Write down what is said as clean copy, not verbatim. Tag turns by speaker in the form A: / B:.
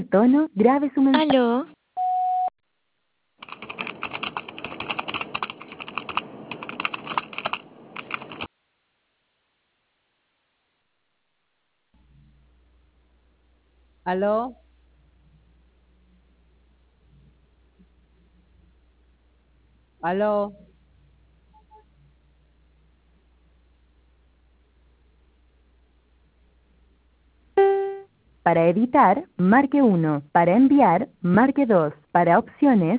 A: tono, grabe su mensaje.
B: Aló,
C: ¿Aló? ¿Aló?
A: Para editar, marque 1. Para enviar, marque 2. Para opciones,